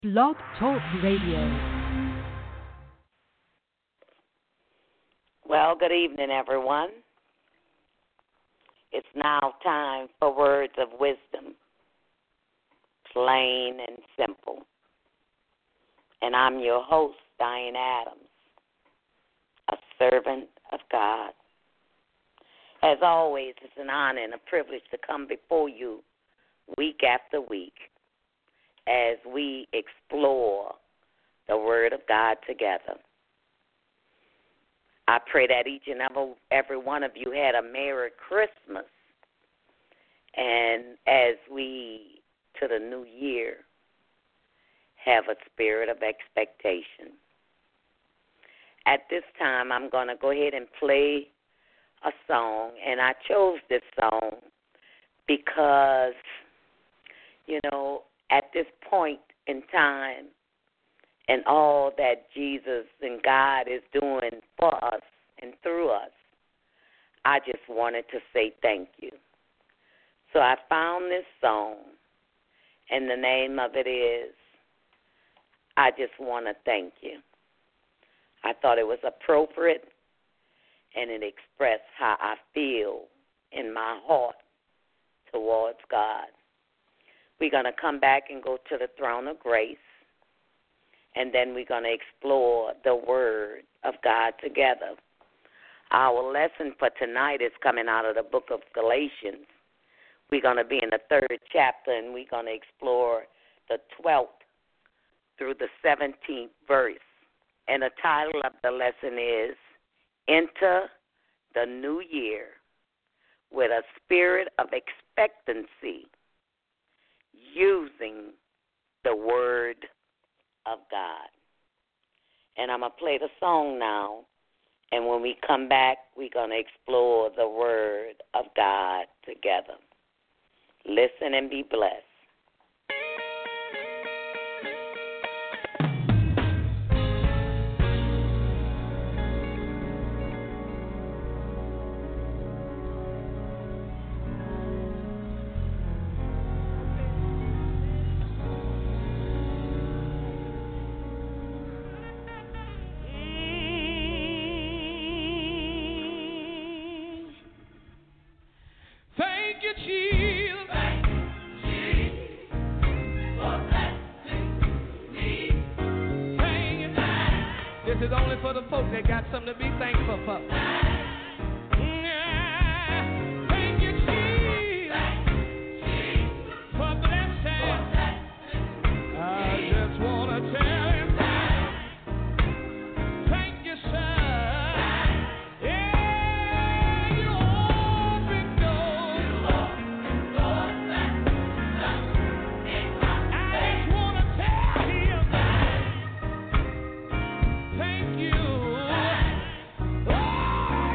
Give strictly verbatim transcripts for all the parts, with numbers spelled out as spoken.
Blog Talk Radio. Well, good evening, everyone. It's now time for words of wisdom, plain and simple. And I'm your host, Diane Adams, a servant of God. As always, it's an honor and a privilege to come before you week after week as we explore the Word of God together. I pray that each and every, every one of you had a Merry Christmas. And as we, to the new year, have a spirit of expectation. At this time, I'm going to go ahead and play a song. And I chose this song because, you know, at this point in time and all that Jesus and God is doing for us and through us, I just wanted to say thank you. So I found this song, and the name of it is I Just Want to Thank You. I thought it was appropriate, and it expressed how I feel in my heart towards God. We're going to come back and go to the throne of grace, and then we're going to explore the Word of God together. Our lesson for tonight is coming out of the book of Galatians. We're going to be in the third chapter, and we're going to explore the twelfth through the seventeenth verse. And the title of the lesson is Enter the New Year with a Spirit of Expectancy, using the Word of God. And I'm going to play the song now, and when we come back, we're going to explore the Word of God together. Listen and be blessed. This is only for the folks that got something to be thankful for. Yeah. Thank you, Jesus, for blessing. I just want to tell him thank you, sir. Yeah, you open doors. I just want to tell him thank you. Oh,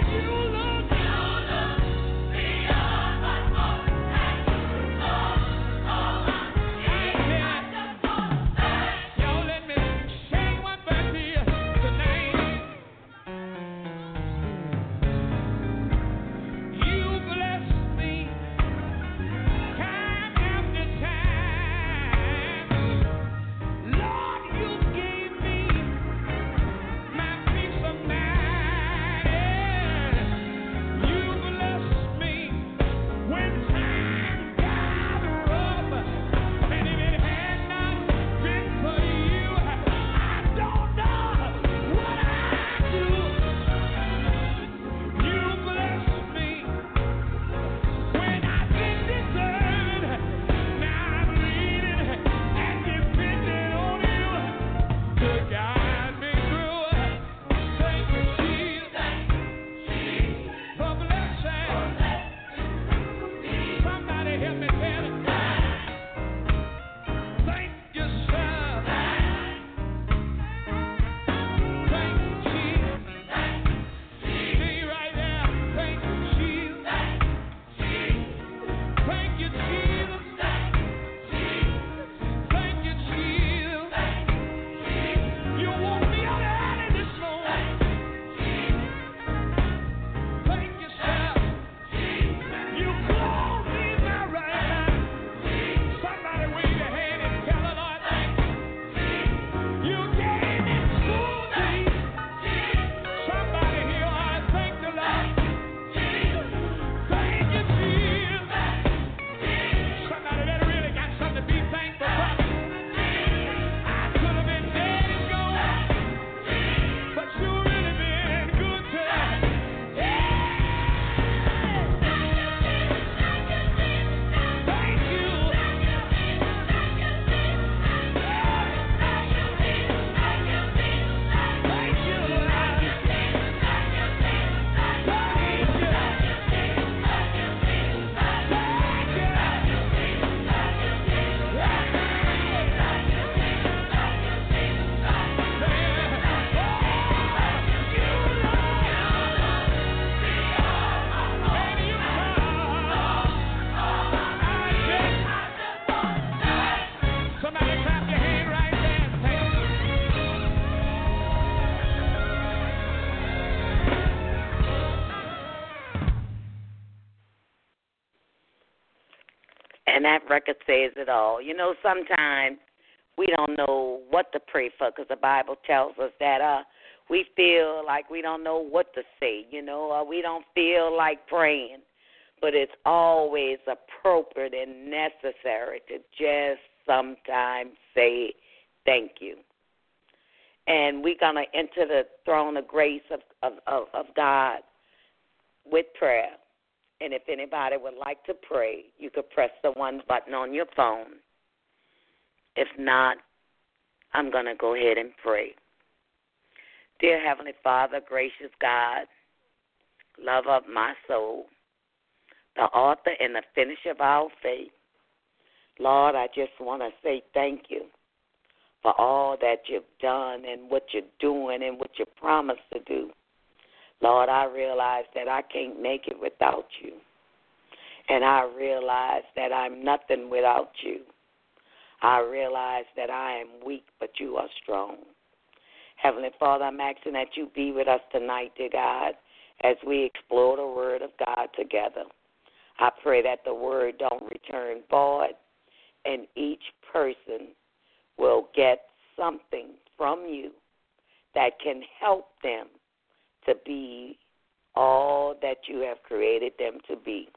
that record says it all. You know, sometimes we don't know what to pray for because the Bible tells us that uh, we feel like we don't know what to say, you know, or we don't feel like praying. But it's always appropriate and necessary to just sometimes say thank you. And we're going to enter the throne of grace of, of, of, of God with prayer. And if anybody would like to pray, you could press the one button on your phone. If not, I'm going to go ahead and pray. Dear Heavenly Father, gracious God, lover of my soul, the author and the finisher of our faith, Lord, I just want to say thank you for all that you've done and what you're doing and what you promised to do. Lord, I realize that I can't make it without you. And I realize that I'm nothing without you. I realize that I am weak, but you are strong. Heavenly Father, I'm asking that you be with us tonight, dear God, as we explore the word of God together. I pray that the word don't return void, and each person will get something from you that can help them to be all that you have created them to be.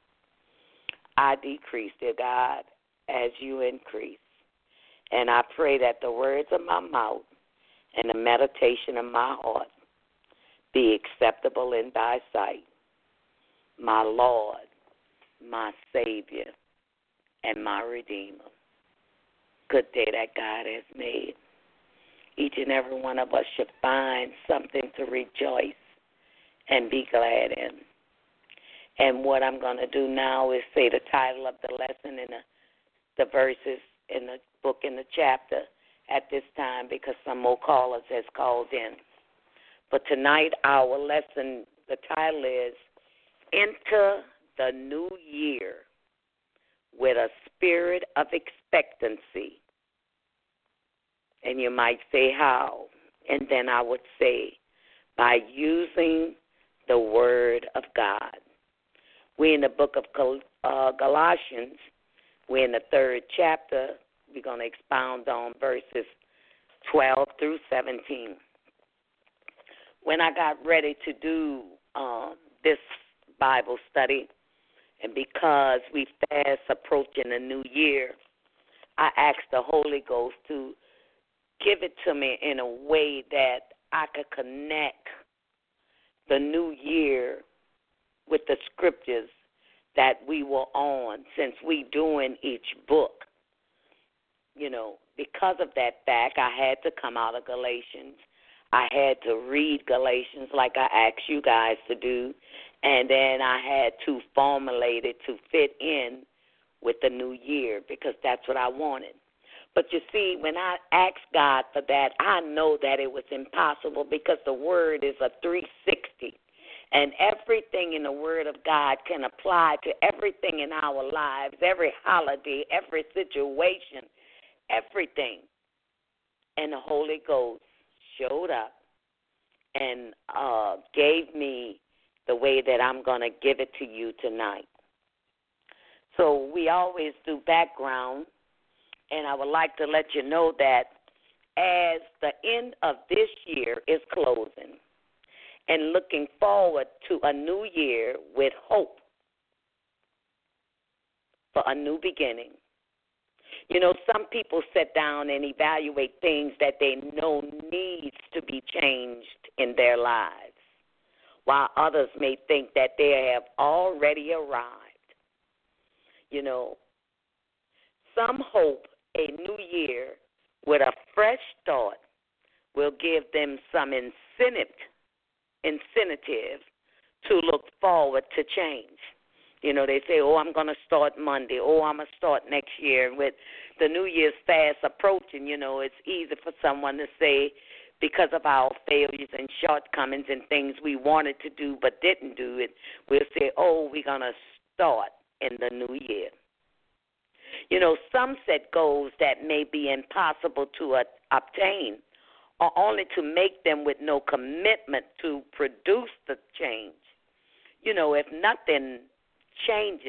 I decrease, dear God, as you increase. And I pray that the words of my mouth and the meditation of my heart be acceptable in thy sight, my Lord, my Savior, and my Redeemer. Good day that God has made. Each and every one of us should find something to rejoice and be glad in. And what I'm going to do now is say the title of the lesson and the, the verses in the book and the chapter at this time because some more callers has called in. But tonight our lesson, the title is Enter the New Year with a Spirit of Expectancy. And you might say how? And then I would say by using the Word of God. We're in the book of Gal- uh, Galatians. We're in the third chapter. We're going to expound on verses twelve through seventeen. When I got ready to do um, this Bible study, and because we fast approaching the new year, I asked the Holy Ghost to give it to me in a way that I could connect the new year with the scriptures that we were on since we doing each book. You know, because of that fact, I had to come out of Galatians. I had to read Galatians like I asked you guys to do, and then I had to formulate it to fit in with the new year because that's what I wanted. But you see, when I asked God for that, I know that it was impossible because the word is a three sixty. And everything in the Word of God can apply to everything in our lives, every holiday, every situation, everything. And the Holy Ghost showed up and uh, gave me the way that I'm going to give it to you tonight. So we always do background, and I would like to let you know that as the end of this year is closing, and looking forward to a new year with hope for a new beginning. You know, some people sit down and evaluate things that they know needs to be changed in their lives, while others may think that they have already arrived. You know, some hope a new year with a fresh start will give them some incentive incentive to look forward to change. You know, they say, oh, I'm going to start Monday. Oh, I'm going to start next year. With the New Year's fast approaching, you know, it's easy for someone to say, because of our failures and shortcomings and things we wanted to do but didn't do it, we'll say, oh, we're going to start in the new year. You know, some set goals that may be impossible to uh, obtain or only to make them with no commitment to produce the change. You know, if nothing changes,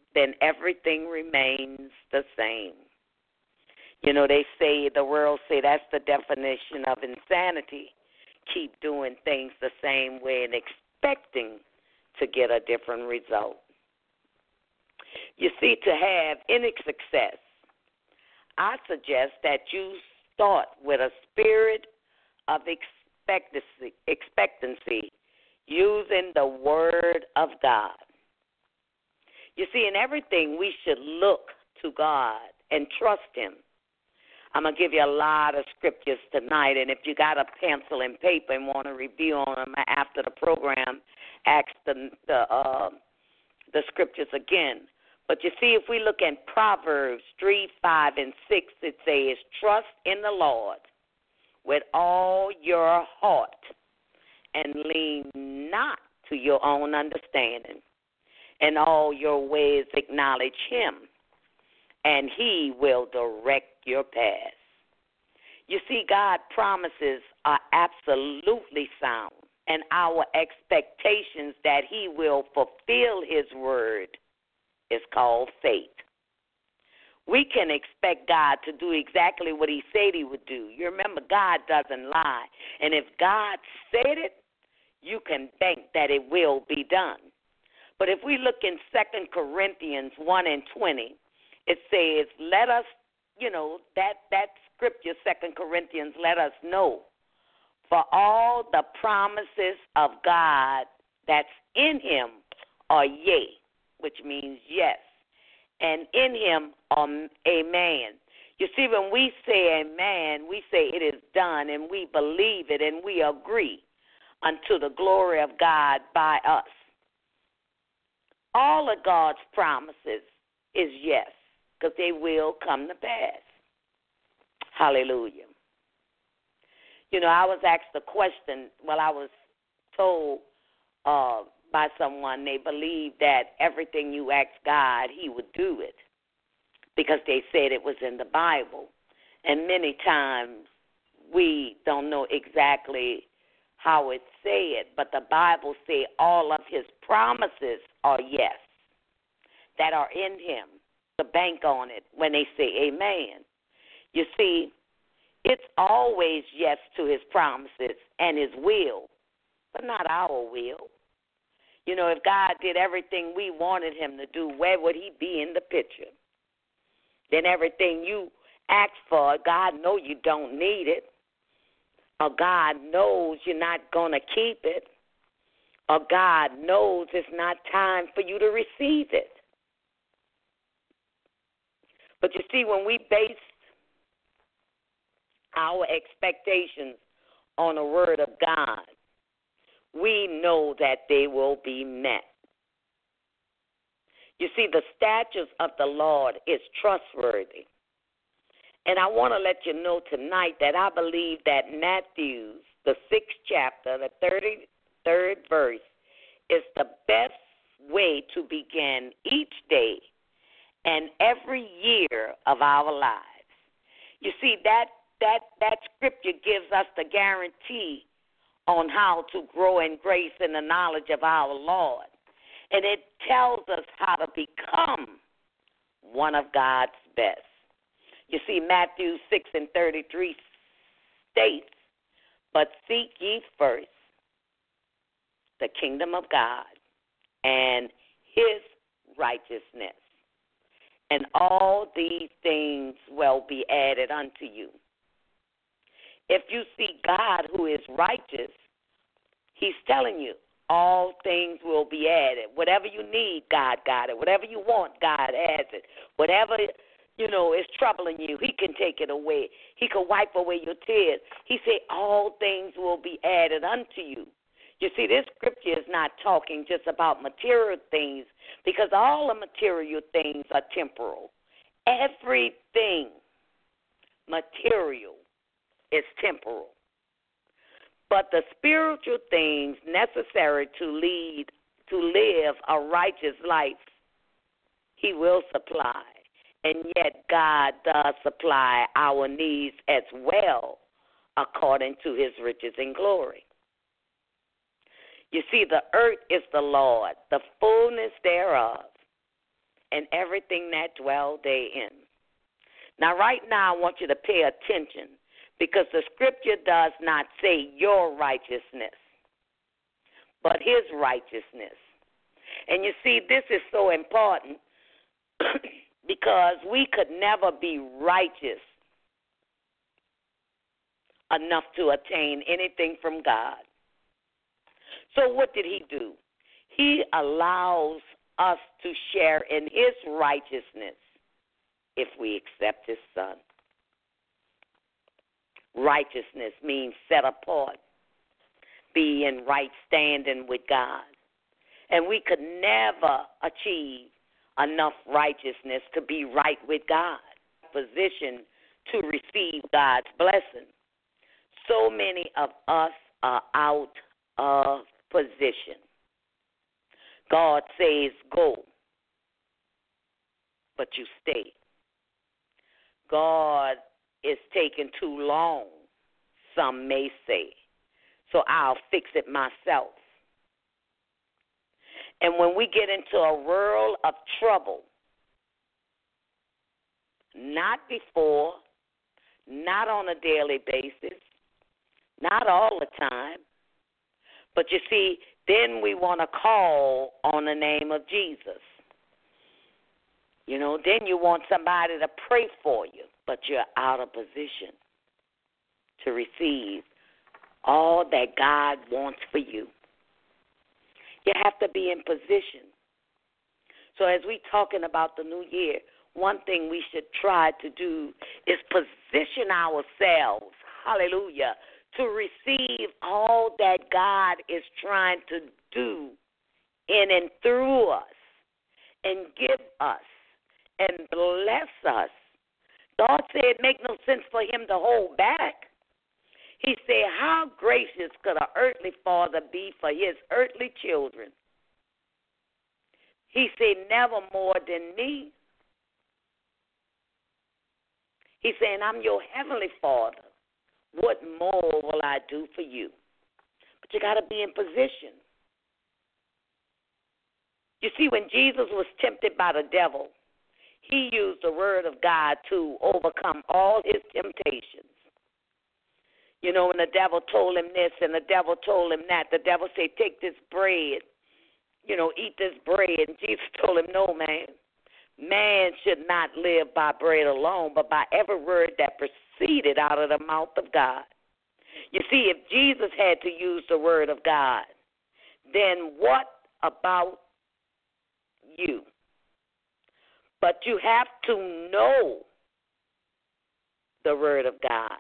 then everything remains the same. You know, they say, the world say that's the definition of insanity. Keep doing things the same way and expecting to get a different result. You see, to have any success, I suggest that you start with a spirit of expectancy, expectancy using the Word of God. You see, in everything, we should look to God and trust Him. I'm going to give you a lot of scriptures tonight, and if you got a pencil and paper and want to review on them after the program, ask the the, uh, the scriptures again. But you see, if we look at Proverbs three, five, and six, it says, trust in the Lord with all your heart and lean not to your own understanding. In all your ways acknowledge Him, and He will direct your path. You see, God's promises are absolutely sound, and our expectations that He will fulfill His word is called faith. We can expect God to do exactly what He said He would do. You remember, God doesn't lie. And if God said it, you can bank that it will be done. But if we look in Second Corinthians one and twenty, it says, let us, you know, that, that scripture, Second Corinthians, let us know, for all the promises of God that's in Him are yea, which means yes, and in Him are amen. You see, when we say amen, we say it is done, and we believe it, and we agree unto the glory of God by us. All of God's promises is yes, because they will come to pass. Hallelujah. You know, I was asked a question, well, I was told uh, by someone they believed that everything you ask God, He would do it, because they said it was in the Bible. And many times we don't know exactly how it said, but the Bible says all of His promises are yes, that are in Him. The bank on it when they say amen. You see, it's always yes to His promises and His will, but not our will. You know, if God did everything we wanted Him to do, where would He be in the picture? Then everything you ask for, God knows you don't need it, or God knows you're not going to keep it, or God knows it's not time for you to receive it. But you see, when we base our expectations on the Word of God, we know that they will be met. You see, the statutes of the Lord is trustworthy. And I want to let you know tonight that I believe that Matthew, the sixth chapter, the thirty-third verse, is the best way to begin each day and every year of our lives. You see, that that that scripture gives us the guarantee on how to grow in grace and the knowledge of our Lord. And it tells us how to become one of God's best. You see, Matthew six and thirty-three states, but seek ye first the kingdom of God and His righteousness, and all these things will be added unto you. If you see God who is righteous, He's telling you all things will be added. Whatever you need, God got it. Whatever you want, God has it. Whatever, you know, is troubling you, He can take it away. He can wipe away your tears. He said all things will be added unto you. You see, this scripture is not talking just about material things, because all the material things are temporal. Everything material is temporal. But the spiritual things necessary to lead, to live a righteous life, He will supply. And yet God does supply our needs as well, according to His riches and glory. You see, the earth is the Lord, the fullness thereof, and everything that dwell therein. Now, right now, I want you to pay attention because the scripture does not say your righteousness, but his righteousness. And you see, this is so important because we could never be righteous enough to attain anything from God. So what did he do? He allows us to share in his righteousness if we accept his son. Righteousness means set apart, be in right standing with God. And we could never achieve enough righteousness to be right with God, position to receive God's blessing. So many of us are out of position. God says go, but you stay. God is taking too long, some may say, so I'll fix it myself. And when we get into a world of trouble, not before, not on a daily basis, not all the time, but you see, then we want to call on the name of Jesus. You know, then you want somebody to pray for you, but you're out of position to receive all that God wants for you. You have to be in position. So as we're talking about the new year, one thing we should try to do is position ourselves, hallelujah, to receive all that God is trying to do in and through us and give us and bless us. God said it make no sense for him to hold back. He said, how gracious could an earthly father be for his earthly children? He said, never more than me. He's saying, I'm your heavenly Father. What more will I do for you? But you got to be in position. You see, when Jesus was tempted by the devil, he used the word of God to overcome all his temptations. You know, when the devil told him this and the devil told him that, the devil said, take this bread, you know, eat this bread. And Jesus told him, no, man. Man should not live by bread alone, but by every word that proceeded out of the mouth of God. You see, if Jesus had to use the word of God, then what about you? But you have to know the word of God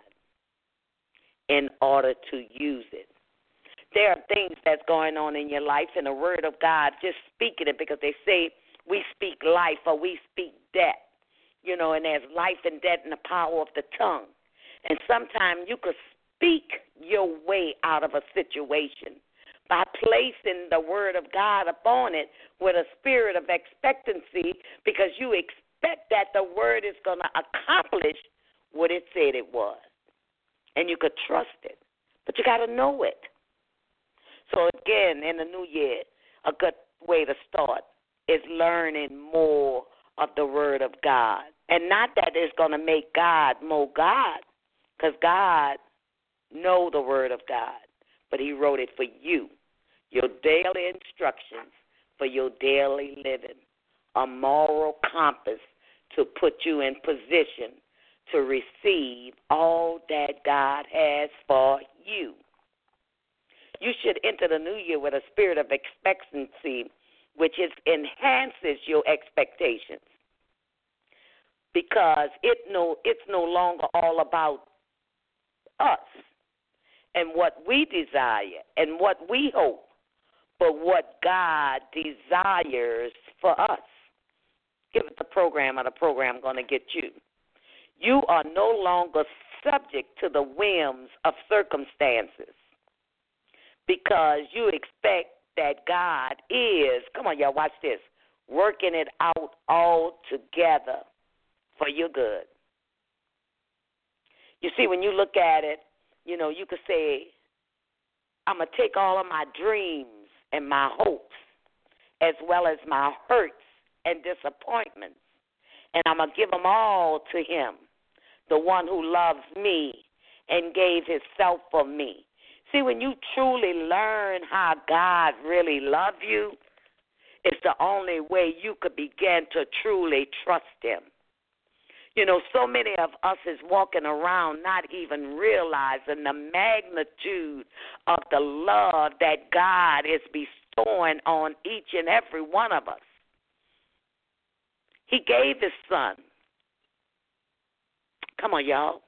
in order to use it. There are things that's going on in your life, and the word of God, just speaking it, because they say we speak life or we speak death, you know, and there's life and death in the power of the tongue. And sometimes you could speak your way out of a situation by placing the word of God upon it with a spirit of expectancy, because you expect that the word is going to accomplish what it said it was. And you could trust it, but you got to know it. So, again, in the new year, a good way to start is learning more of the word of God. And not that it's going to make God more God, because God knows the word of God, but he wrote it for you, your daily instructions for your daily living, a moral compass to put you in position to receive all that God has for you. You should enter the new year with a spirit of expectancy, which is, enhances your expectations, because it no, it's no longer all about us and what we desire and what we hope, but what God desires for us. Give it the program, or the program going to get you. You are no longer subject to the whims of circumstances, because you expect that God is, come on, y'all, watch this, working it out all together for your good. You see, when you look at it, you know, you could say, I'm going to take all of my dreams and my hopes as well as my hurts and disappointments, and I'm going to give them all to him, the one who loves me and gave himself for me. See, when you truly learn how God really loves you, it's the only way you could begin to truly trust him. You know, so many of us is walking around not even realizing the magnitude of the love that God is bestowing on each and every one of us. He gave his son. Come on, y'all.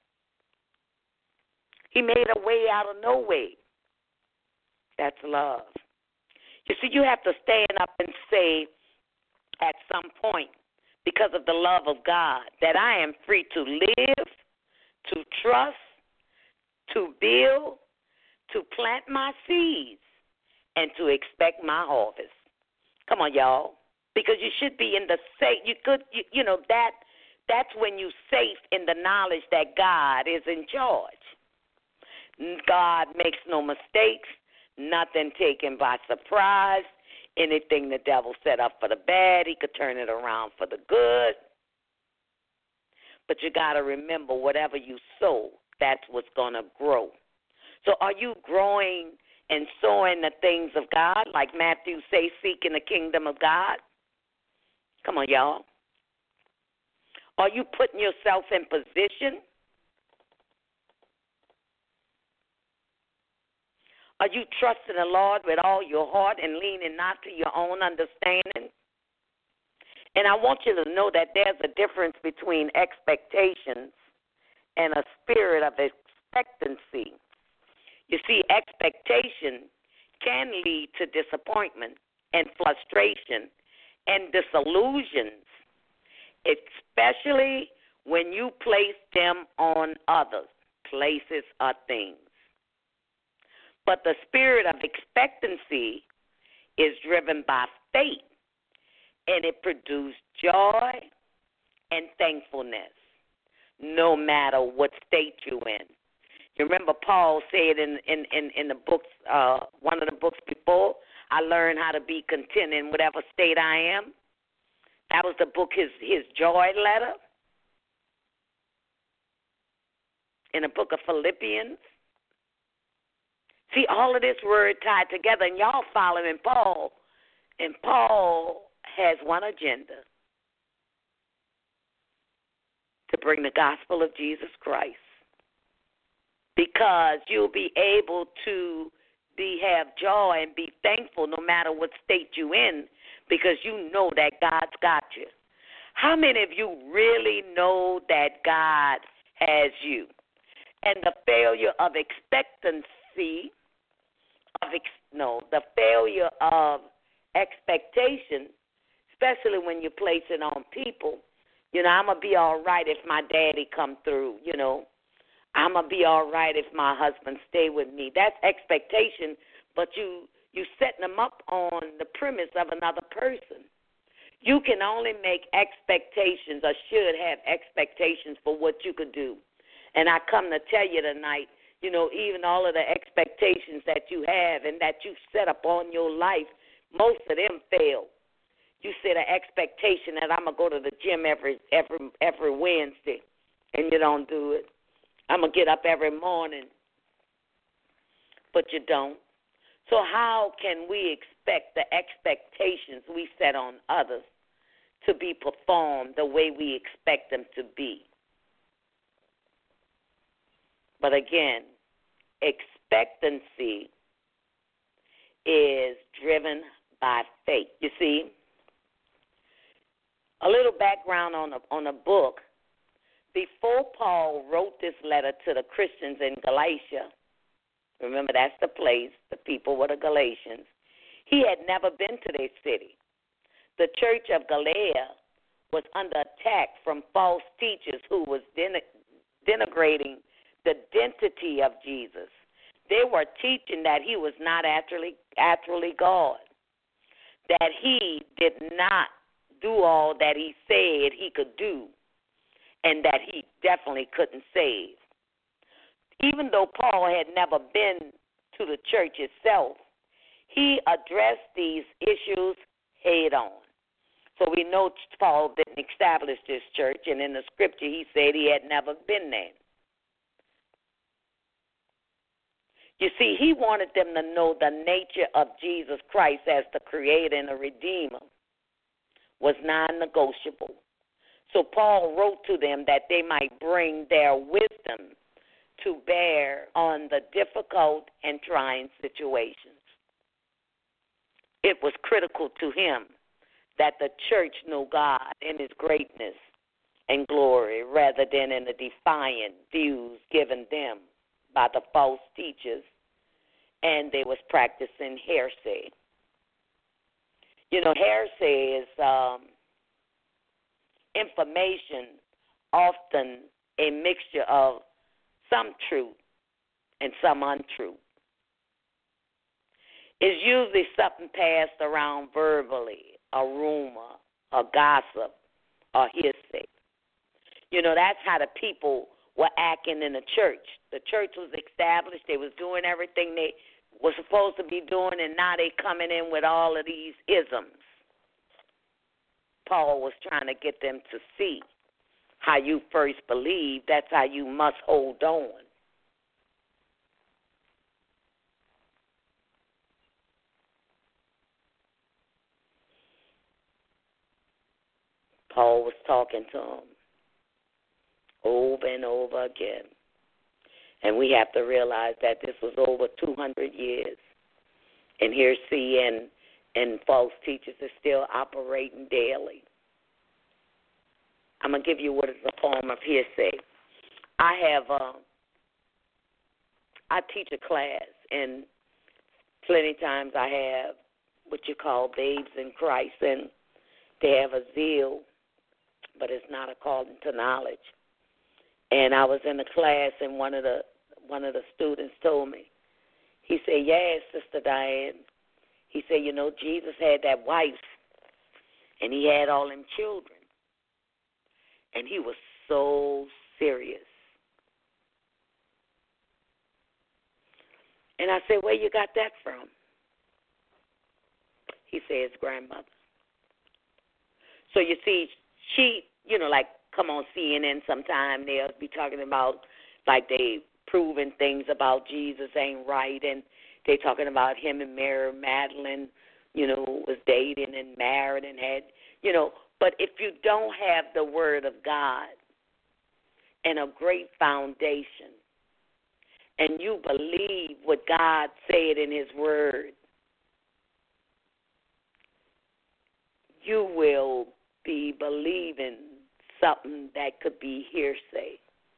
He made a way out of no way. That's love. You see, you have to stand up and say at some point, because of the love of God, that I am free to live, to trust, to build, to plant my seeds, and to expect my harvest. Come on, y'all. Because you should be in the safe. You could, you, you know, that that's when you're safe in the knowledge that God is in charge. God makes no mistakes, nothing taken by surprise. Anything the devil set up for the bad, he could turn it around for the good. But you got to remember, whatever you sow, that's what's going to grow. So are you growing and sowing the things of God, like Matthew say, seeking the kingdom of God? Come on, y'all. Are you putting yourself in position? Are you trusting the Lord with all your heart and leaning not to your own understanding? And I want you to know that there's a difference between expectations and a spirit of expectancy. You see, expectation can lead to disappointment and frustration and disillusions, especially when you place them on others, places, or things. But the spirit of expectancy is driven by faith, and it produces joy and thankfulness, no matter what state you're in. You remember Paul said in, in, in, in the books, uh, one of the books before, I learned how to be content in whatever state I am. That was the book, his, his joy letter. In the book of Philippians. See, all of this word tied together, and y'all following Paul, and Paul has one agenda, to bring the gospel of Jesus Christ, because you'll be able to be have joy and be thankful no matter what state you're in, because you know that God's got you. How many of you really know that God has you? And the failure of expectancy, of ex, no, the failure of expectation, especially when you place it on people. You know, I'm going to be all right if my daddy come through, you know. I'm going to be all right if my husband stay with me. That's expectation, but you you setting them up on the premise of another person. You can only make expectations, or should have expectations for what you could do. And I come to tell you tonight, you know, even all of the expectations that you have and that you set up on your life, most of them fail. You set an expectation that I'm going to go to the gym every every every Wednesday, and you don't do it. I'm going to get up every morning, but you don't. So how can we expect the expectations we set on others to be performed the way we expect them to be? But again, expectancy is driven by faith. You see, a little background on the, on the book. Before Paul wrote this letter to the Christians in Galatia, remember that's the place, the people were the Galatians, he had never been to their city. The church of Galatia was under attack from false teachers who was denigrating the identity of Jesus. They were teaching that he was not actually, actually God, that he did not do all that he said he could do, and that he definitely couldn't save. Even though Paul had never been to the church itself, he addressed these issues head on. So we know Paul didn't establish this church, and in the scripture he said he had never been there. You see, he wanted them to know the nature of Jesus Christ as the creator and the redeemer was non-negotiable. So Paul wrote to them that they might bring their wisdom to bear on the difficult and trying situations. It was critical to him that the church knew God in his greatness and glory rather than in the defiant views given them by the false teachers, and they was practicing heresy. You know, heresy is um, information, often a mixture of some truth and some untruth. It's usually something passed around verbally, a rumor, a gossip, or hearsay. You know, that's how the people were acting in the church. The church was established. They was doing everything they were supposed to be doing, and now they coming in with all of these isms. Paul was trying to get them to see how you first believe. That's how you must hold on. Paul was talking to them over and over again. And we have to realize that this was over two hundred years. And here, see, and, and false teachers are still operating daily. I'm going to give you what is a form of hearsay. I have, uh, I teach a class, and plenty times I have what you call babes in Christ, and they have a zeal, but it's not according to knowledge. And I was in a class, and one of the one of the students told me, he said, "Yes, Sister Diane." He said, "You know, Jesus had that wife, and he had all them children, and he was so serious." And I said, "Where you got that from?" He said, "His grandmother." So you see, she, you know, like come on C N N sometime, they'll be talking about, like they proving things about Jesus ain't right, and they talking about him and Mary Magdalene, you know, was dating and married and had, you know. But if you don't have the Word of God and a great foundation, and you believe what God said in his Word, you will be believing something that could be hearsay.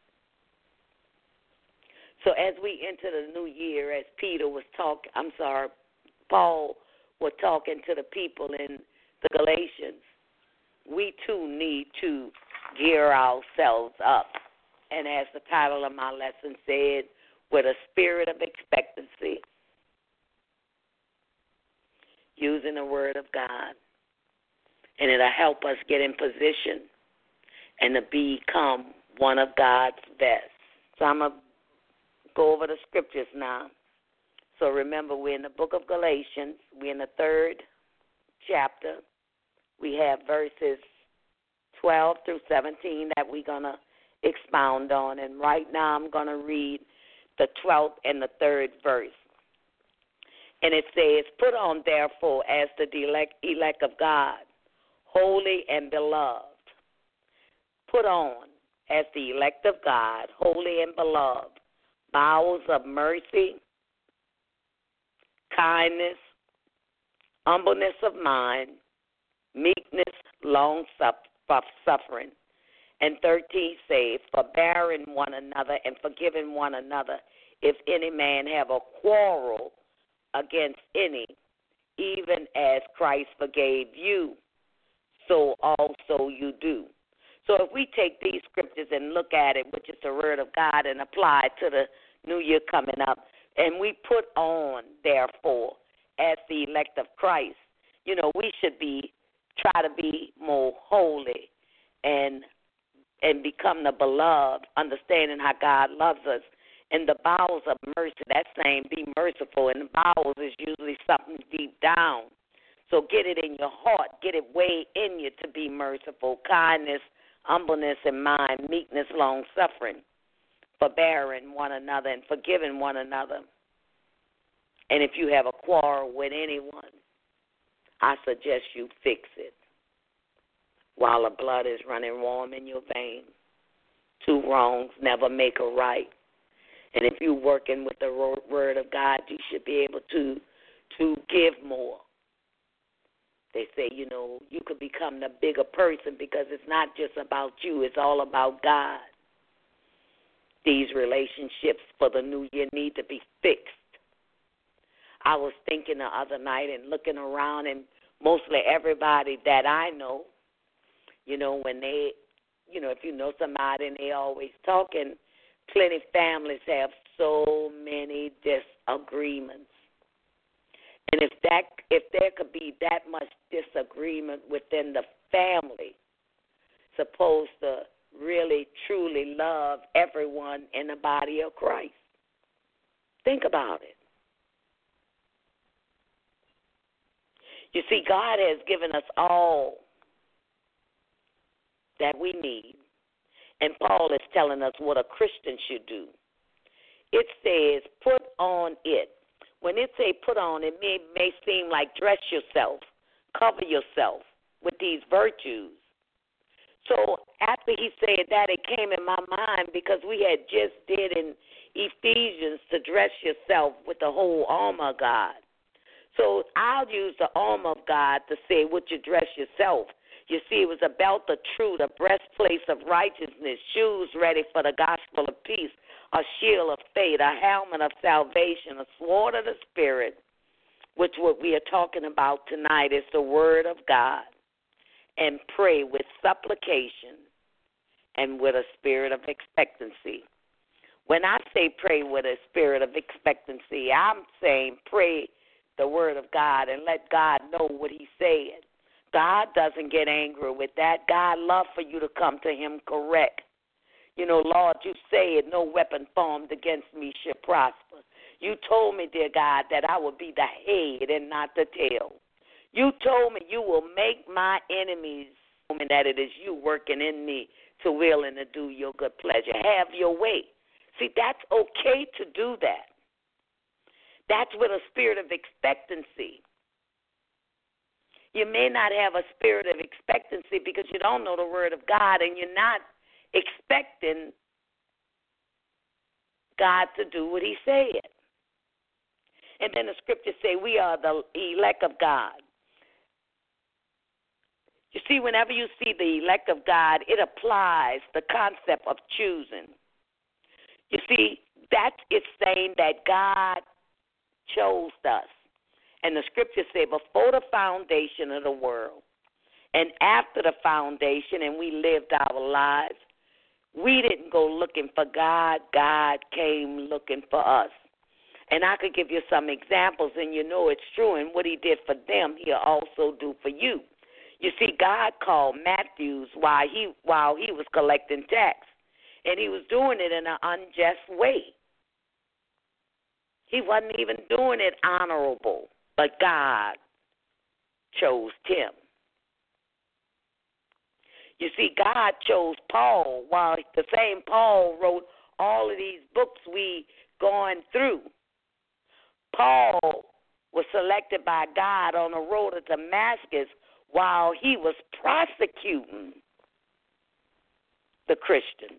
So as we enter the new year, as Peter was talking, I'm sorry, Paul was talking to the people in the Galatians, we too need to gear ourselves up. And as the title of my lesson said, with a spirit of expectancy, using the Word of God. And it'll help us get in position and to become one of God's best. So I'm going to go over the scriptures now. So remember, we're in the book of Galatians. We're in the third chapter. We have verses twelve through seventeen that we're going to expound on. And right now I'm going to read the twelfth and the third verse. And it says, "Put on, therefore, as the elect, elect of God, holy and beloved. Put on, as the elect of God, holy and beloved, bowels of mercy, kindness, humbleness of mind, meekness, long-suffering." And thirteen says, "Forbearing one another and forgiving one another, if any man have a quarrel against any, even as Christ forgave you, so also you do." So if we take these scriptures and look at it, which is the Word of God, and apply it to the new year coming up, and we put on, therefore, as the elect of Christ, you know, we should be, try to be more holy and and become the beloved, understanding how God loves us. And the bowels of mercy, that saying, be merciful, and the bowels is usually something deep down. So get it in your heart. Get it way in you to be merciful, kindness, humbleness in mind, meekness, long-suffering, forbearing one another and forgiving one another. And if you have a quarrel with anyone, I suggest you fix it while the blood is running warm in your veins. Two wrongs never make a right. And if you're working with the word of God, you should be able to to give more. They say, you know, you could become the bigger person because it's not just about you. It's all about God. These relationships for the new year need to be fixed. I was thinking the other night and looking around, and mostly everybody that I know, you know, when they, you know, if you know somebody and they always talking, plenty families have so many disagreements. And if that, if there could be that much disagreement within the family, supposed to really, truly love everyone in the body of Christ. Think about it. You see, God has given us all that we need. And Paul is telling us what a Christian should do. It says, put on it. When it say put on, it may, may seem like dress yourself, cover yourself with these virtues. So after he said that, it came in my mind because we had just did in Ephesians to dress yourself with the whole armor of God. So I'll use the armor of God to say what you dress yourself. You see, it was a belt of truth, a breastplate of righteousness, shoes ready for the gospel of peace, a shield of faith, a helmet of salvation, a sword of the Spirit, which what we are talking about tonight is the word of God, and pray with supplication and with a spirit of expectancy. When I say pray with a spirit of expectancy, I'm saying pray the word of God and let God know what he said. God doesn't get angry with that. God loves for you to come to him correct. You know, Lord, you said no weapon formed against me shall prosper. You told me, dear God, that I will be the head and not the tail. You told me you will make my enemies, and that it is you working in me to will and to do your good pleasure. Have your way. See, that's okay to do that. That's with a spirit of expectancy. You may not have a spirit of expectancy because you don't know the word of God and you're not expecting God to do what he said. And then the scriptures say we are the elect of God. You see, whenever you see the elect of God, it applies the concept of choosing. You see, that is saying that God chose us. And the scriptures say before the foundation of the world and after the foundation and we lived our lives, we didn't go looking for God. God came looking for us. And I could give you some examples, and you know it's true. And what he did for them, he'll also do for you. You see, God called Matthews while he while he was collecting tax, and he was doing it in an unjust way. He wasn't even doing it honorable, but God chose him. You see, God chose Paul while the same Paul wrote all of these books we going through. Paul was selected by God on the road to Damascus while he was prosecuting the Christians.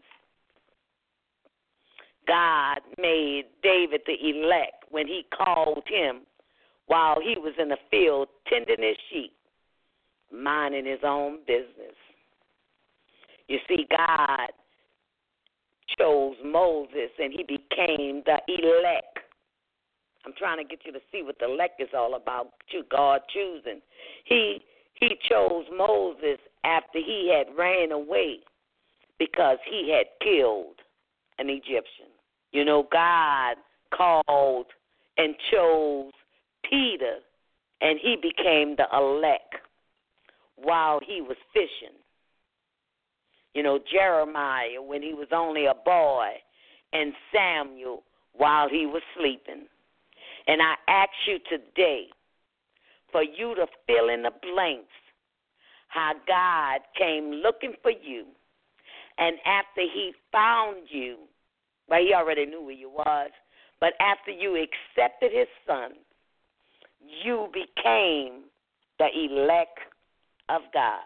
God made David the elect when he called him while he was in the field tending his sheep, minding his own business. You see, God chose Moses and he became the elect. I'm trying to get you to see what the elect is all about, God choosing. He he chose Moses after he had ran away because he had killed an Egyptian. You know, God called and chose Peter, and he became the elect while he was fishing. You know, Jeremiah when he was only a boy, and Samuel while he was sleeping. And I ask you today, for you to fill in the blanks how God came looking for you. And after he found you, well, he already knew where you was, but after you accepted his son, you became the elect of God.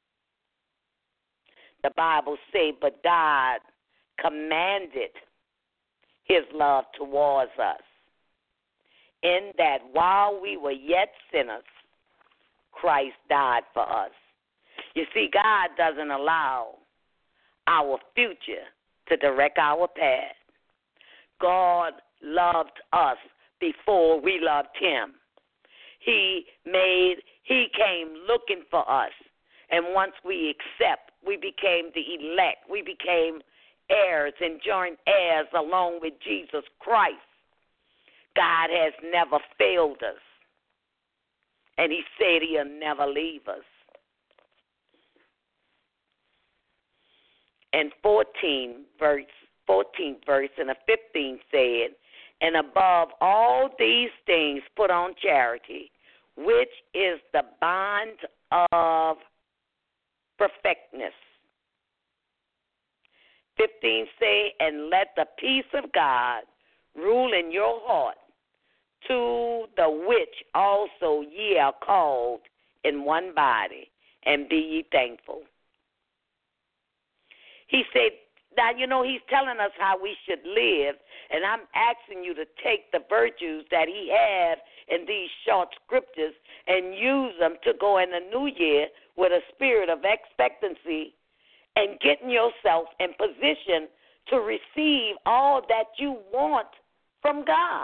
The Bible says, but God commanded his love towards us, in that while we were yet sinners, Christ died for us. You see, God doesn't allow our future to direct our path. God loved us before we loved him. He made, he came looking for us. And once we accept, we became the elect. We became heirs and joint heirs along with Jesus Christ. God has never failed us. And he said he'll never leave us. And fourteen verse, fourteenth verse and the fifteenth said, and above all these things put on charity, which is the bond of perfectness. fifteen say, and let the peace of God rule in your heart, to the which also ye are called in one body, and be ye thankful. He said, now, you know, he's telling us how we should live, and I'm asking you to take the virtues that he has in these short scriptures and use them to go in the new year with a spirit of expectancy and getting yourself in position to receive all that you want from God.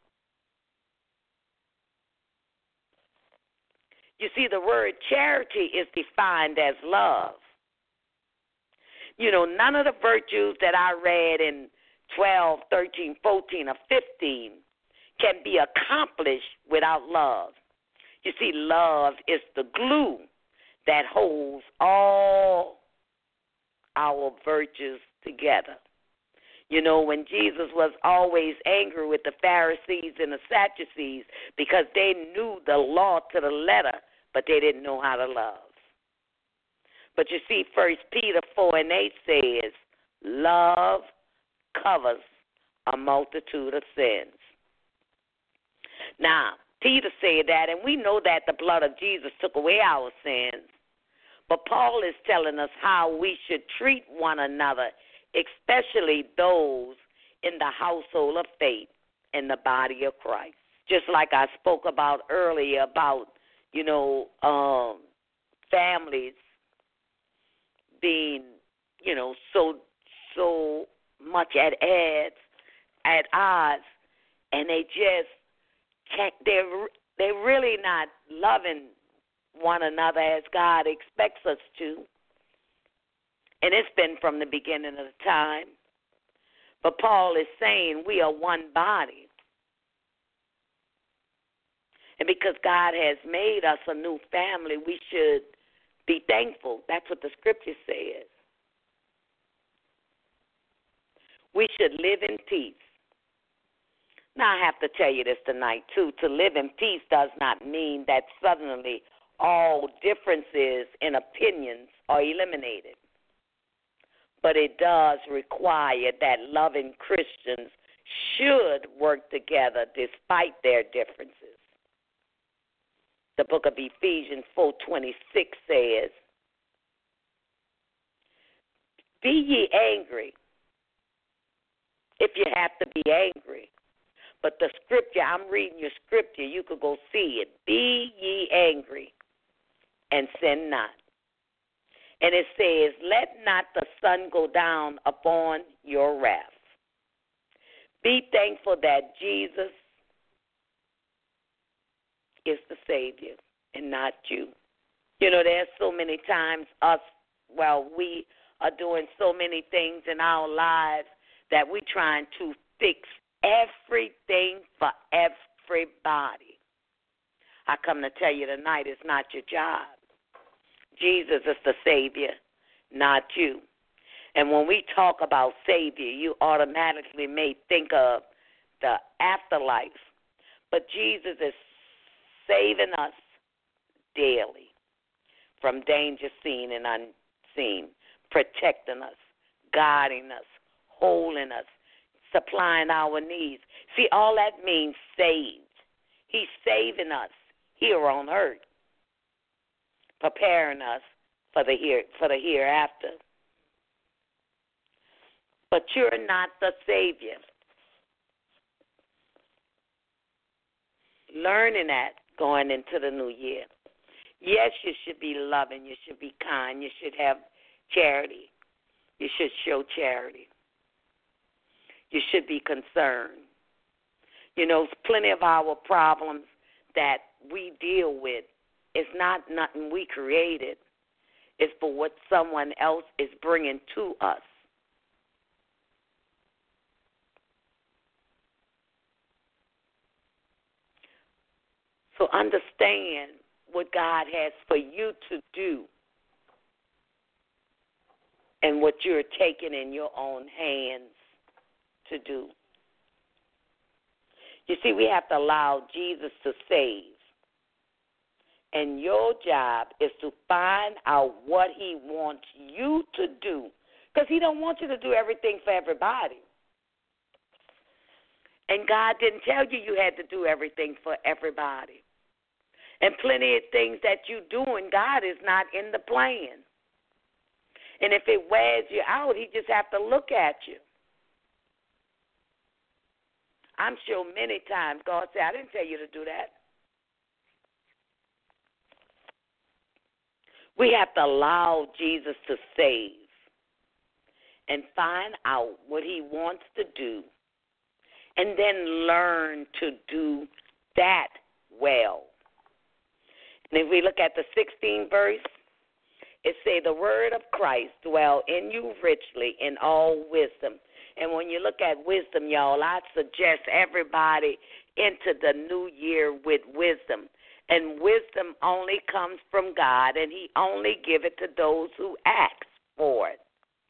You see, the word charity is defined as love. You know, none of the virtues that I read in twelve, thirteen, fourteen, or fifteen can be accomplished without love. You see, love is the glue that holds all our virtues together. You know, when Jesus was always angry with the Pharisees and the Sadducees because they knew the law to the letter, but they didn't know how to love. But you see, First Peter four and eight says, love covers a multitude of sins. Now, Peter said that, and we know that the blood of Jesus took away our sins. But Paul is telling us how we should treat one another, especially those in the household of faith in the body of Christ. Just like I spoke about earlier about, you know, um, families being, you know, so so much at odds, at odds, and they just can't. They're they're really not loving one another as God expects us to, and it's been from the beginning of the time. But Paul is saying we are one body, and because God has made us a new family, we should be thankful. That's what the scripture says. We should live in peace. Now, I have to tell you this tonight, too. To live in peace does not mean that suddenly all differences in opinions are eliminated. But it does require that loving Christians should work together despite their differences. The book of Ephesians four twenty-six says, be ye angry if you have to be angry. But the scripture, I'm reading your scripture, you could go see it. Be ye angry and sin not. And it says, let not the sun go down upon your wrath. Be thankful that Jesus is the Savior and not you. You know, there's so many times us, well, we are doing so many things in our lives that we're trying to fix everything for everybody. I come to tell you tonight, it's not your job. Jesus is the Savior, not you. And when we talk about Savior, you automatically may think of the afterlife. But Jesus is saving us daily from danger seen and unseen, protecting us, guiding us, holding us, supplying our needs. See, all that means saved. He's saving us here on earth, preparing us for the here for the hereafter. But you're not the Savior. Learning that going into the new year. Yes, you should be loving. You should be kind. You should have charity. You should show charity. You should be concerned. You know, plenty of our problems that we deal with is not nothing we created. It's for what someone else is bringing to us. So understand what God has for you to do and what you're taking in your own hands to do. You see, we have to allow Jesus to save. And your job is to find out what he wants you to do. Because he don't want you to do everything for everybody. And God didn't tell you you had to do everything for everybody. And plenty of things that you doing, God is not in the plan. And if it wears you out, he just have to look at you. I'm sure many times God said, I didn't tell you to do that. We have to allow Jesus to save and find out what he wants to do and then learn to do that well. And if we look at the sixteenth verse, it say the word of Christ dwell in you richly in all wisdom. And when you look at wisdom, y'all, I suggest everybody into the new year with wisdom. And wisdom only comes from God, and he only give it to those who ask for it.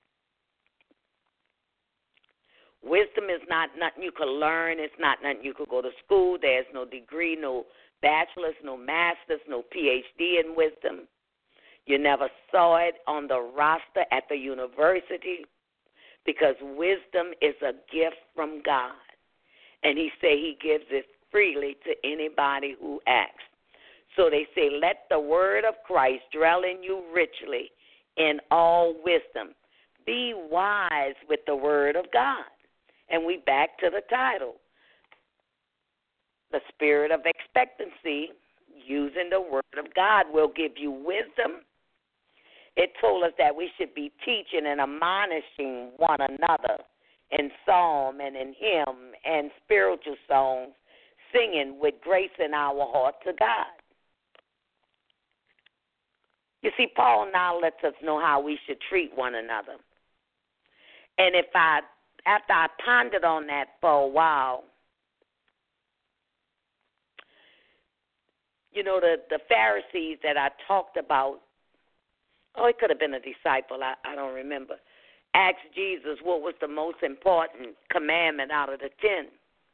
Wisdom is not nothing you can learn. It's not nothing you could go to school. There's no degree, no bachelor's, no master's, no P H D in wisdom. You never saw it on the roster at the university because wisdom is a gift from God. And he say he gives it freely to anybody who asks. So they say, let the word of Christ dwell in you richly in all wisdom. Be wise with the word of God. And we back to the title. The spirit of expectancy, using the word of God, will give you wisdom. It told us that we should be teaching and admonishing one another in psalm and in hymn and spiritual songs, singing with grace in our heart to God. You see, Paul now lets us know how we should treat one another. And if I, after I pondered on that for a while, you know, the, the Pharisees that I talked about, oh, it could have been a disciple, I, I don't remember, asked Jesus what was the most important commandment out of the ten.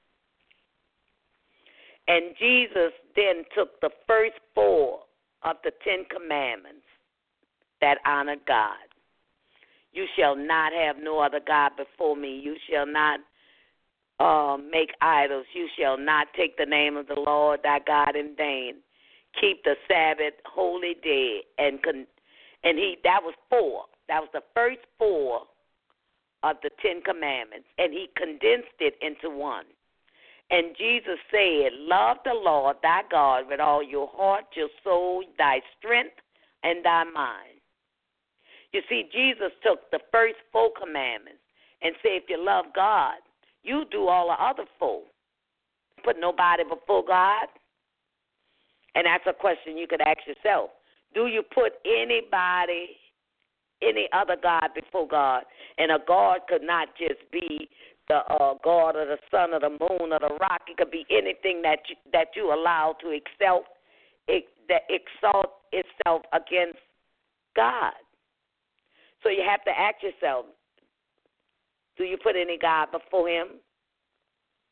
And Jesus then took the first four of the Ten Commandments that honor God. You shall not have no other God before me. You shall not uh, make idols. You shall not take the name of the Lord thy God in vain. Keep the Sabbath holy day. And con- and he that was four. That was the first four of the Ten Commandments. And he condensed it into one. And Jesus said, love the Lord thy God with all your heart, your soul, thy strength, and thy mind. You see, Jesus took the first four commandments and said, if you love God, you do all the other four. Put nobody before God. And that's a question you could ask yourself. Do you put anybody, any other God before God? And a God could not just be the uh, God or the sun or the moon or the rock. It could be anything that you, that you allow to excel, it, that exalt itself against God. So you have to ask yourself, do you put any God before him?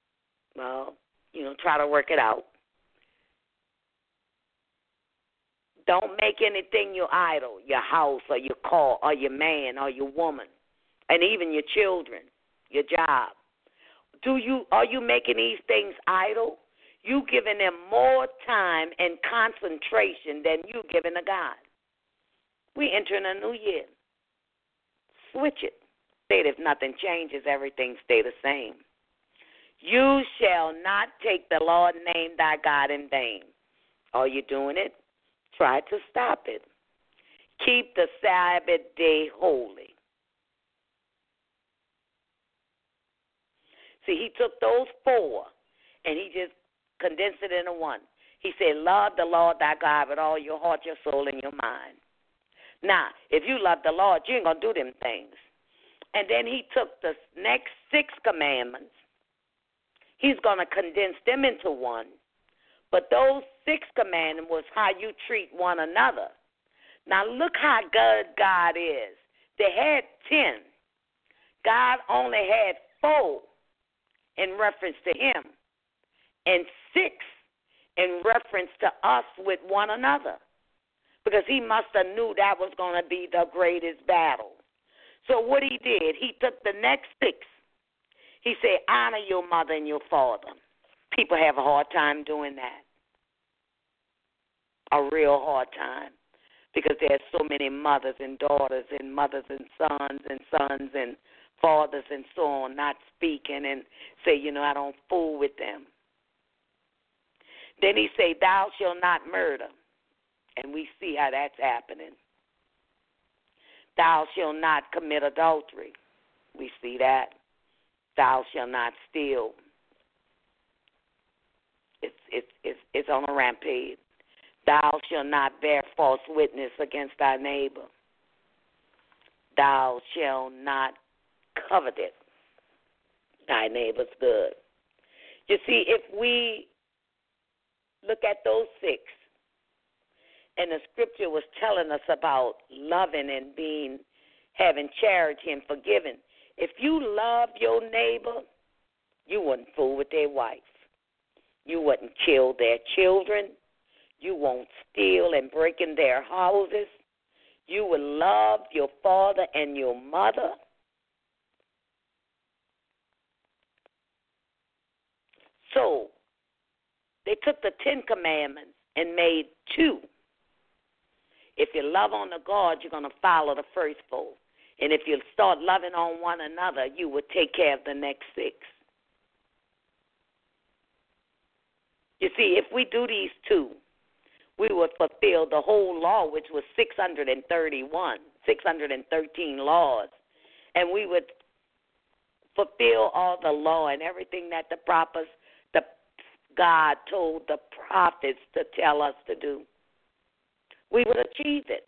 Well, you know, try to work it out. Don't make anything your idol, your house or your car or your man or your woman, and even your children, your job. Do you are you making these things idle? You giving them more time and concentration than you giving to God. We entering a new year. Switch it. Say if nothing changes, everything stay the same. You shall not take the Lord's name thy God in vain. Are you doing it? Try to stop it. Keep the Sabbath day holy. See, he took those four and he just condensed it into one. He said, love the Lord thy God with all your heart, your soul, and your mind. Now, if you love the Lord, you ain't going to do them things. And then he took the next six commandments. He's going to condense them into one. But those six commandments was how you treat one another. Now, look how good God is. They had ten. God only had four in reference to him and six in reference to us with one another, because he must have knew that was going to be the greatest battle. So what he did, he took the next six. He said, honor your mother and your father. People have a hard time doing that, a real hard time, because there's so many mothers and daughters and mothers and sons and sons and fathers and so on not speaking and say, you know, I don't fool with them. Then he say, thou shalt not murder. And we see how that's happening. Thou shalt not commit adultery. We see that. Thou shalt not steal. It's it's it's it's on a rampage. Thou shalt not bear false witness against thy neighbor. Thou shalt not covet thy neighbor's good. You see, if we look at those six, and the scripture was telling us about loving and being, having charity and forgiving. If you love your neighbor, you wouldn't fool with their wife. You wouldn't kill their children. You won't steal and break in their houses. You would love your father and your mother. So they took the Ten Commandments and made two. If you love on the God, you're going to follow the first four. And if you start loving on one another, you will take care of the next six. You see, if we do these two, we will fulfill the whole law, which was six hundred thirty-one, six hundred thirteen laws. And we would fulfill all the law and everything that the prophets, the God told the prophets to tell us to do. We would achieve it.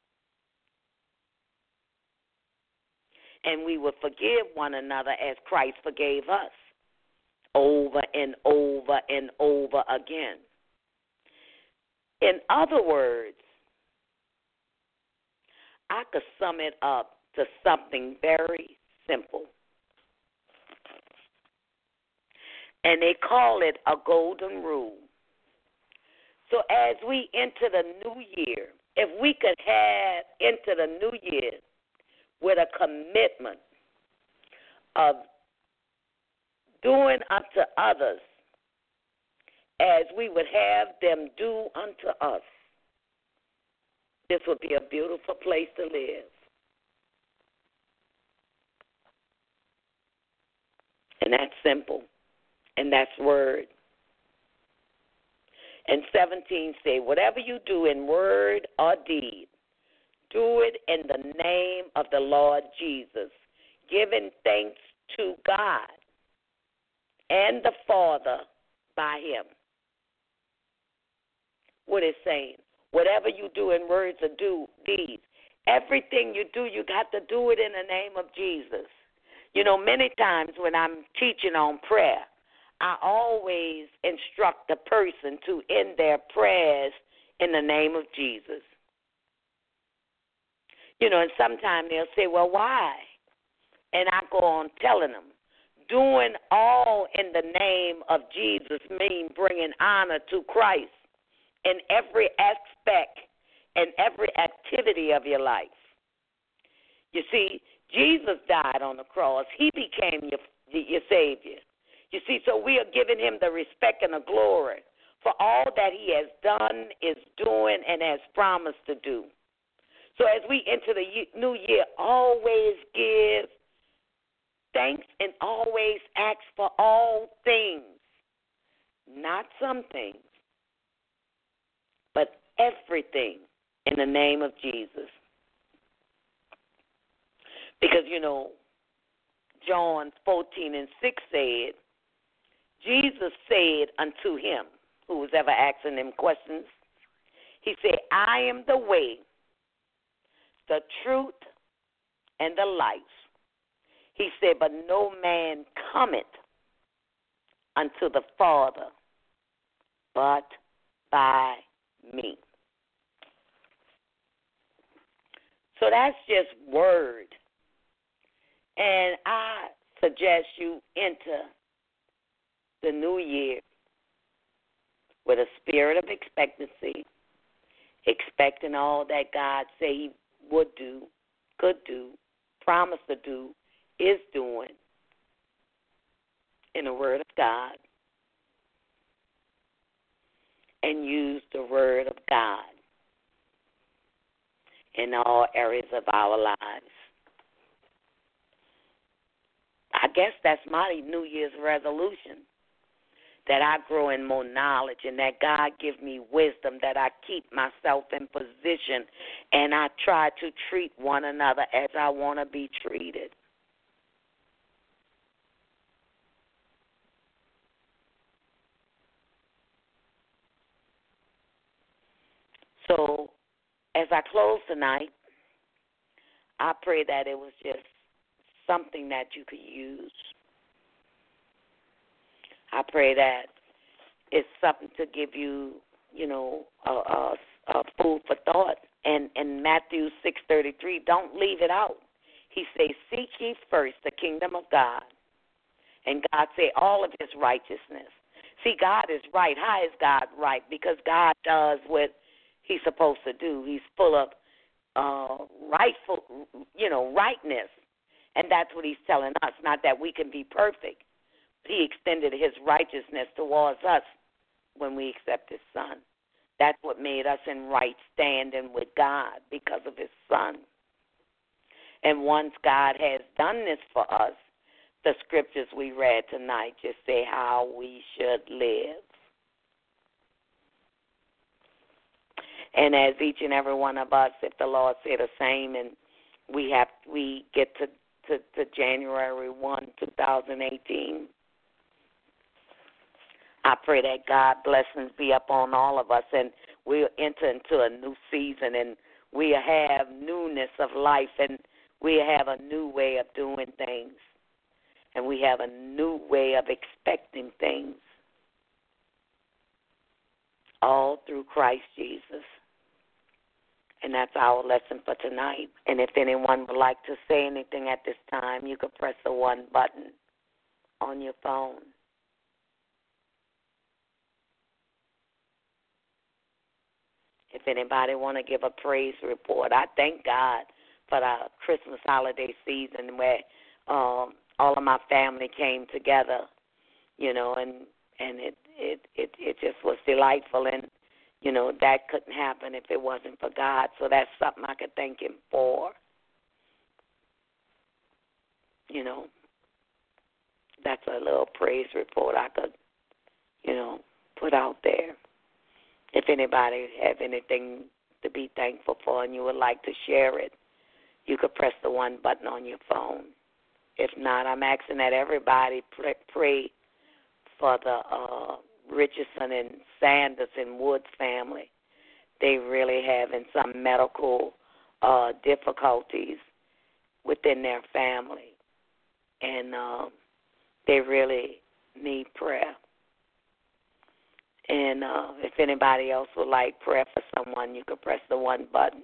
And we would forgive one another as Christ forgave us over and over and over again. In other words, I could sum it up to something very simple. And they call it a golden rule. So as we enter the new year, if we could have enter the new year with a commitment of doing unto others as we would have them do unto us, this would be a beautiful place to live. And that's simple. And that's word. And seventeen say, whatever you do in word or deed, do it in the name of the Lord Jesus, giving thanks to God and the Father by him. What it's saying, whatever you do in words or do deeds, everything you do, you got to do it in the name of Jesus. You know, many times when I'm teaching on prayer, I always instruct the person to end their prayers in the name of Jesus. You know, and sometimes they'll say, well, why? And I go on telling them, doing all in the name of Jesus means bringing honor to Christ in every aspect in every activity of your life. You see, Jesus died on the cross. He became your, your Savior. You see, so we are giving him the respect and the glory for all that he has done, is doing, and has promised to do. So as we enter the new year, always give thanks and always ask for all things, not some things, but everything in the name of Jesus. Because, you know, John fourteen and six said, Jesus said unto him, who was ever asking him questions, he said, I am the way, the truth, and the life. He said, but no man cometh unto the Father but by me. So that's just word. And I suggest you enter the new year with a spirit of expectancy, expecting all that God said he would do, could do, promised to do, is doing in the Word of God, and use the Word of God in all areas of our lives. I guess that's my New Year's resolution, that I grow in more knowledge and that God give me wisdom, that I keep myself in position and I try to treat one another as I want to be treated. So as I close tonight, I pray that it was just something that you could use. I pray that it's something to give you, you know, a, a, a food for thought. And in Matthew six thirty-three, don't leave it out. He says, seek ye first the kingdom of God. And God say all of his righteousness. See, God is right. How is God right? Because God does what he's supposed to do. He's full of uh, rightful, you know, rightness. And that's what he's telling us, not that we can be perfect. He extended his righteousness towards us when we accept his son. That's what made us in right standing with God, because of his son. And once God has done this for us, the scriptures we read tonight just say how we should live. And as each and every one of us, if the Lord say the same, and we have we get to, to, to January first, twenty eighteen, I pray that God blessings be upon all of us, and we'll enter into a new season, and we'll have newness of life, and we'll have a new way of doing things, and we have a new way of expecting things, all through Christ Jesus. And that's our lesson for tonight. And if anyone would like to say anything at this time, you could press the one button on your phone. If anybody want to give a praise report, I thank God for the Christmas holiday season where um, all of my family came together, you know, and and it it it, it just was delightful. And you know, that couldn't happen if it wasn't for God. So that's something I could thank him for. You know, that's a little praise report I could, you know, put out there. If anybody have anything to be thankful for and you would like to share it, you could press the one button on your phone. If not, I'm asking that everybody pray, pray for the uh, Richardson and Sanders and Woods family. They really having some medical uh, difficulties within their family, and uh, they really need prayer. And uh, if anybody else would like prayer for someone, you could press the one button.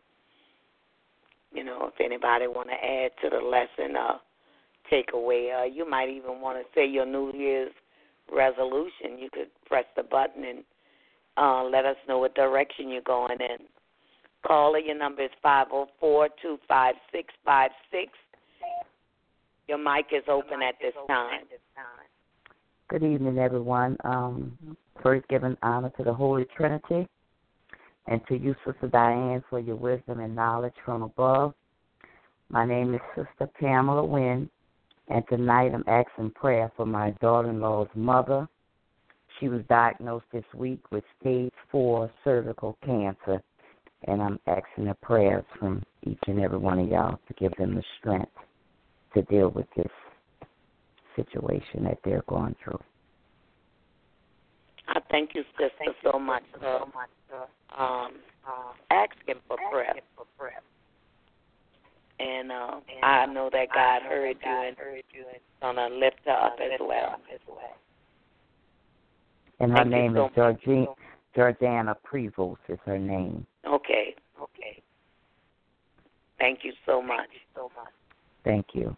You know, if anybody want to add to the lesson, uh, take away, uh, you might even want to say your New Year's resolution. You could press the button and uh, let us know what direction you're going in. Caller, your number is five oh four, two five six, five six. Your mic is open at this time. Good evening, everyone. Um, first, giving honor to the Holy Trinity and to you, Sister Diane, for your wisdom and knowledge from above. My name is Sister Pamela Wynn, and tonight I'm asking prayer for my daughter-in-law's mother. She was diagnosed this week with stage four cervical cancer, and I'm asking the prayers from each and every one of y'all to give them the strength to deal with this situation that they're going through. I thank you, sister, thank you so much for um, uh, asking for prayer. And, uh, and I know that God heard you and is going to lift her up as well. And her thank name so is Georgina, Georgiana Prevost is her name. Okay, okay. Thank you so much. Thank you so much. Thank you.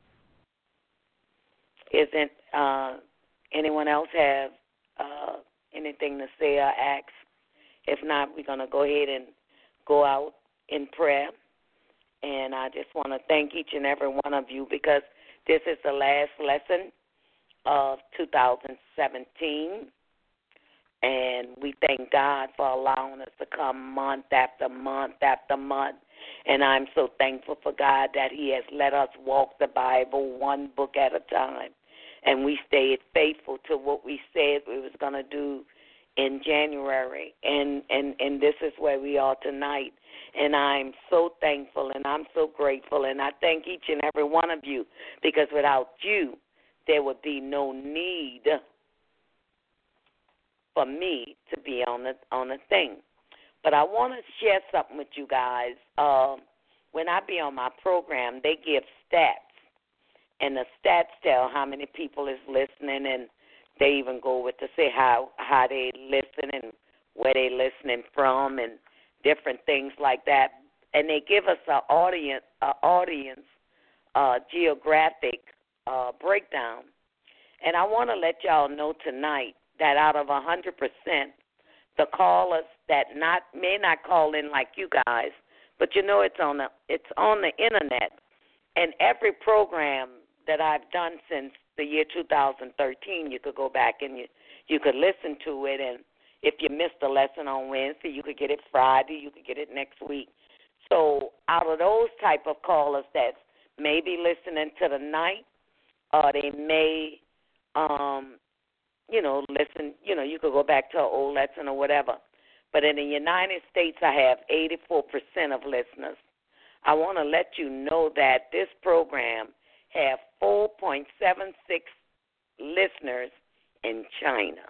Isn't uh, anyone else have uh, anything to say or ask? If not, we're going to go ahead and go out in prayer. And I just want to thank each and every one of you because this is the last lesson of two thousand seventeen. And we thank God for allowing us to come month after month after month. And I'm so thankful for God that He has let us walk the Bible one book at a time. And we stayed faithful to what we said we was going to do in January. And, and, and this is where we are tonight. And I'm so thankful and I'm so grateful. And I thank each and every one of you because without you, there would be no need for me to be on the on the thing. But I want to share something with you guys. Um, when I be on my program, they give stats, and the stats tell how many people is listening, and they even go with to say how how they listen and where they listening from, and different things like that. And they give us an audience a audience uh, geographic uh, breakdown. And I want to let y'all know tonight that out of one hundred percent, the callers that not may not call in like you guys, but you know it's on the it's on the internet, and every program that I've done since the year two thousand thirteen, you could go back and you you could listen to it, and if you missed a lesson on Wednesday, you could get it Friday, you could get it next week. So out of those type of callers that may be listening to the night, or they may um you know, listen, you know, you could go back to an old lesson or whatever. But in the United States, I have eighty-four percent of listeners. I want to let you know that this program has four point seven six listeners in China.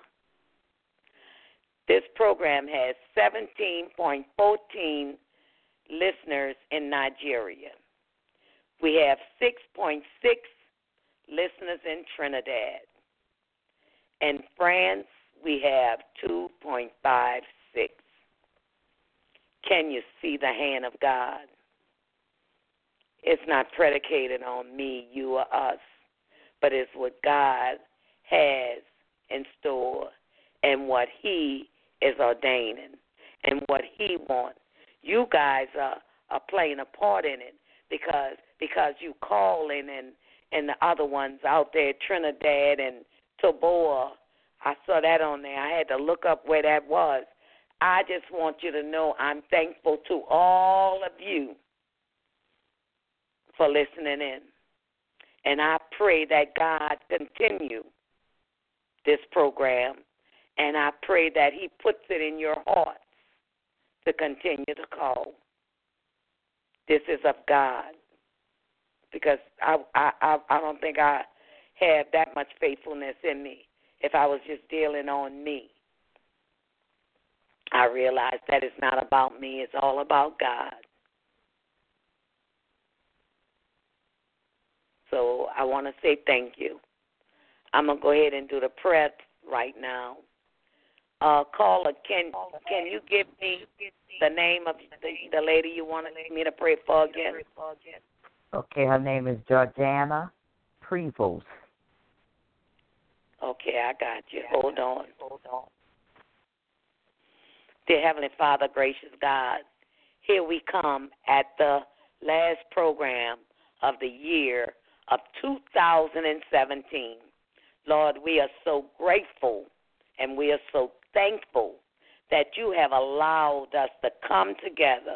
This program has seventeen point one four listeners in Nigeria. We have six point six listeners in Trinidad. In France, we have two point five six. Can you see the hand of God? It's not predicated on me, you, or us, but it's what God has in store and what He is ordaining and what He wants. You guys are, are playing a part in it because because you call in and, and the other ones out there, Trinidad and Tobago, I saw that on there. I had to look up where that was. I just want you to know I'm thankful to all of you for listening in. And I pray that God continue this program, and I pray that He puts it in your hearts to continue to call. This is of God, because I I I don't think I have that much faithfulness in me. If I was just dealing on me, I realized that it's not about me. It's all about God. So I want to say thank you. I'm going to go ahead and do the prayer right now. Uh, caller, can can you give me the name of the, the lady you wanted me to pray for again? Okay, her name is Georgiana Prevost. Okay, I got you. Hold on. Hold on. Dear Heavenly Father, gracious God, here we come at the last program of the year of two thousand seventeen. Lord, we are so grateful and we are so thankful that you have allowed us to come together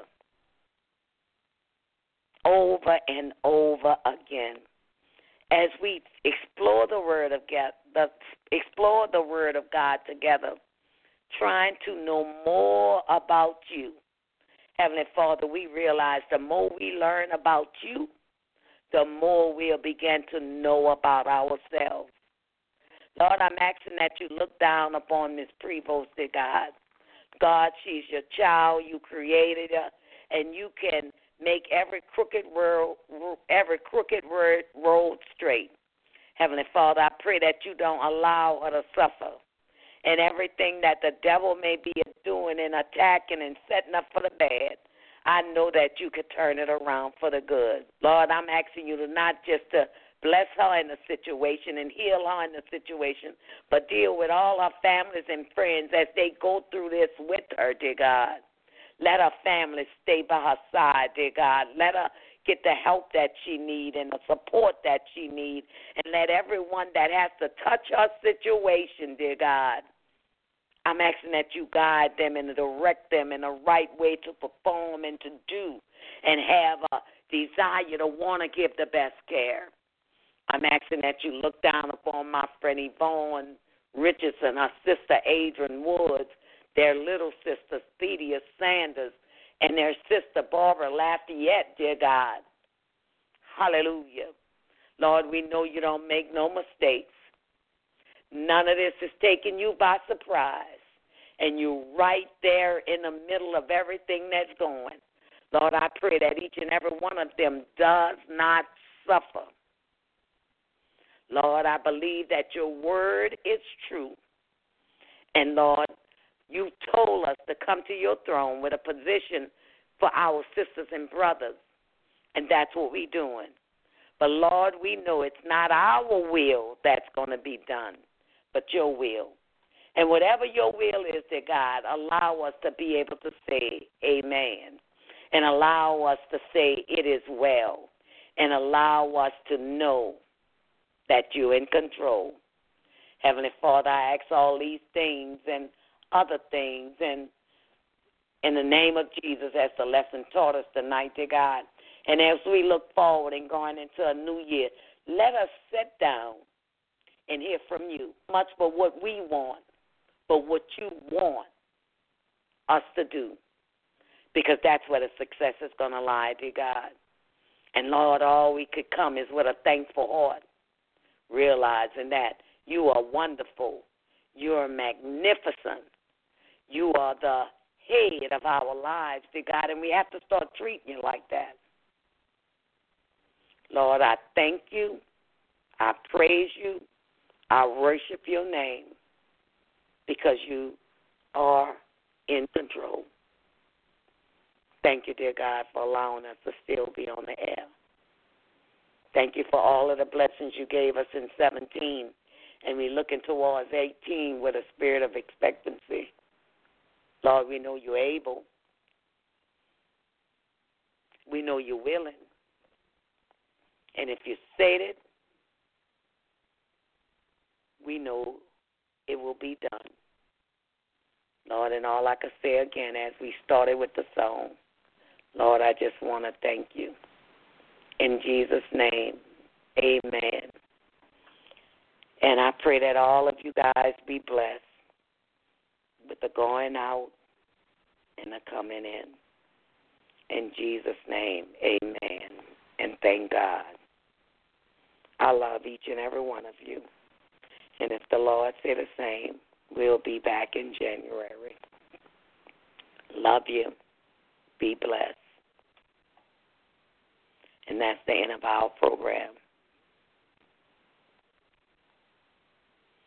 over and over again as we explore the word of God, the, explore the word of God together, trying to know more about you. Heavenly Father, we realize the more we learn about you, the more we'll begin to know about ourselves. Lord, I'm asking that you look down upon Miss Prevost, dear God. God, she's your child. You created her, and you can make every crooked road, every crooked road straight. Heavenly Father, I pray that you don't allow her to suffer. And everything that the devil may be doing and attacking and setting up for the bad, I know that you could turn it around for the good. Lord, I'm asking you to not just to bless her in the situation and heal her in the situation, but deal with all her families and friends as they go through this with her, dear God. Let her family stay by her side, dear God. Let her get the help that she needs and the support that she needs. And let everyone that has to touch her situation, dear God, I'm asking that you guide them and direct them in the right way to perform and to do and have a desire to want to give the best care. I'm asking that you look down upon my friend Yvonne Richardson, her sister Adrian Woods, their little sister Thedia Sanders, and their sister Barbara Lafayette, dear God. Hallelujah. Lord, we know you don't make no mistakes. None of this is taking you by surprise. And you're right there in the middle of everything that's going. Lord, I pray that each and every one of them does not suffer. Lord, I believe that your word is true. And, Lord, you told us to come to your throne with a position for our sisters and brothers. And that's what we're doing. But, Lord, we know it's not our will that's going to be done, but your will. And whatever your will is, dear God, allow us to be able to say amen. And allow us to say it is well. And allow us to know that you're in control. Heavenly Father, I ask all these things and other things. And in the name of Jesus, as the lesson taught us tonight, dear God. And as we look forward and going into a new year, let us sit down and hear from you. Much for what we want, but what you want us to do. Because that's where the success is going to lie, dear God. And, Lord, all we could come is with a thankful heart, realizing that you are wonderful. You are magnificent. You are the head of our lives, dear God, and we have to start treating you like that. Lord, I thank you. I praise you. I worship your name because you are in control. Thank you, dear God, for allowing us to still be on the air. Thank you for all of the blessings you gave us in seventeen, and we're looking towards eighteen with a spirit of expectancy. Lord, we know you're able. We know you're willing. And if you said it, we know it will be done. Lord, and all I can say again as we started with the song, Lord, I just want to thank you. In Jesus' name, amen. And I pray that all of you guys be blessed with the going out and the coming in. In Jesus' name, amen. And thank God. I love each and every one of you. And if the Lord say the same, we'll be back in January. Love you. Be blessed. And that's the end of our program.